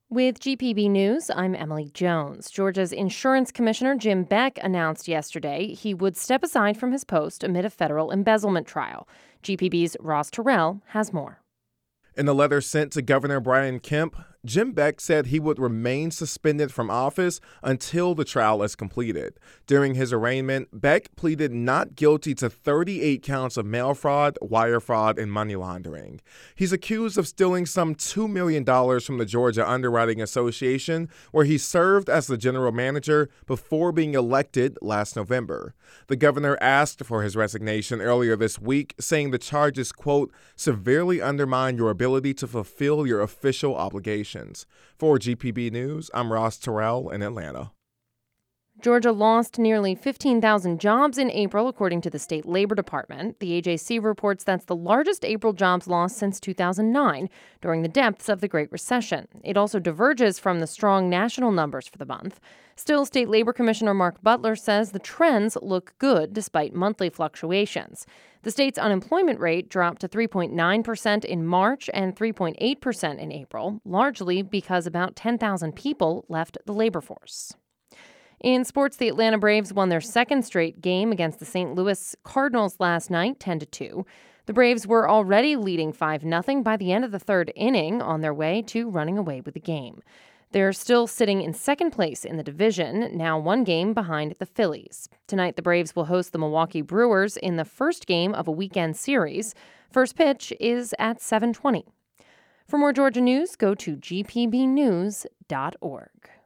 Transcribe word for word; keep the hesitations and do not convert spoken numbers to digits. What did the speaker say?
With G P B News, I'm Emily Jones. Georgia's insurance commissioner Jim Beck announced yesterday he would step aside from his post amid a federal embezzlement trial. G P B's Ross Terrell has more. In a letter sent to Governor Brian Kemp, Jim Beck said he would remain suspended from office until the trial is completed. During his arraignment, Beck pleaded not guilty to thirty-eight counts of mail fraud, wire fraud, and money laundering. He's accused of stealing some two million dollars from the Georgia Underwriting Association, where he served as the general manager before being elected last November. The governor asked for his resignation earlier this week, saying the charges, quote, severely undermine your ability to fulfill your official obligations. For G P B News, I'm Ross Terrell in Atlanta. Georgia lost nearly fifteen thousand jobs in April, according to the state labor department. The A J C reports that's the largest April jobs loss since two thousand nine, during the depths of the Great Recession. It also diverges from the strong national numbers for the month. Still, State Labor Commissioner Mark Butler says the trends look good despite monthly fluctuations. The state's unemployment rate dropped to three point nine percent in March and three point eight percent in April, largely because about ten thousand people left the labor force. In sports, the Atlanta Braves won their second straight game against the Saint Louis Cardinals last night, ten to two. The Braves were already leading five nothing by the end of the third inning, on their way to running away with the game. They're still sitting in second place in the division, now one game behind the Phillies. Tonight, the Braves will host the Milwaukee Brewers in the first game of a weekend series. First pitch is at seven twenty. For more Georgia news, go to g p b news dot org.